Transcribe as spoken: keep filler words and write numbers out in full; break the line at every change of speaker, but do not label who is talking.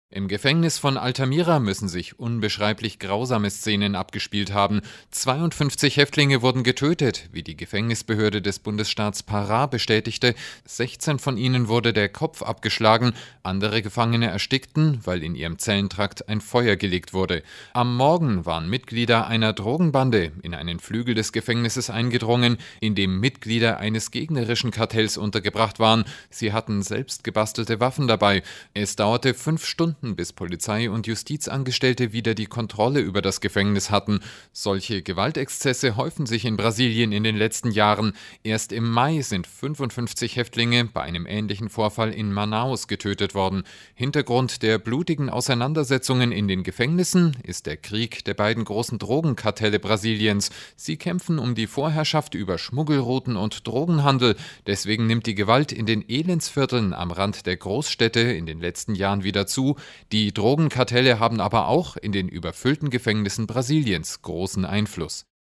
Im Gefängnis von Altamira müssen sich unbeschreiblich grausame Szenen abgespielt haben. zweiundfünfzig Häftlinge wurden getötet, wie die Gefängnisbehörde des Bundesstaats Pará bestätigte. sechzehn von ihnen wurde der Kopf abgeschlagen, andere Gefangene erstickten, weil in ihrem Zellentrakt ein Feuer gelegt wurde. Am Morgen waren Mitglieder einer Drogenbande in einen Flügel des Gefängnisses eingedrungen, in dem Mitglieder eines gegnerischen Kartells untergebracht waren. Sie hatten selbst gebastelte Waffen dabei. Es dauerte fünf Stunden, bis Polizei und Justizangestellte wieder die Kontrolle über das Gefängnis hatten. Solche Gewaltexzesse häufen sich in Brasilien in den letzten Jahren. Erst im Mai sind fünfundfünfzig Häftlinge bei einem ähnlichen Vorfall in Manaus getötet worden. Hintergrund der blutigen Auseinandersetzungen in den Gefängnissen ist der Krieg der beiden großen Drogenkartelle Brasiliens. Sie kämpfen um die Vorherrschaft über Schmuggelrouten und Drogenhandel. Deswegen nimmt die Gewalt in den Elendsvierteln am Rand der Großstädte in den letzten Jahren wieder zu. Die Drogenkartelle haben aber auch in den überfüllten Gefängnissen Brasiliens großen Einfluss.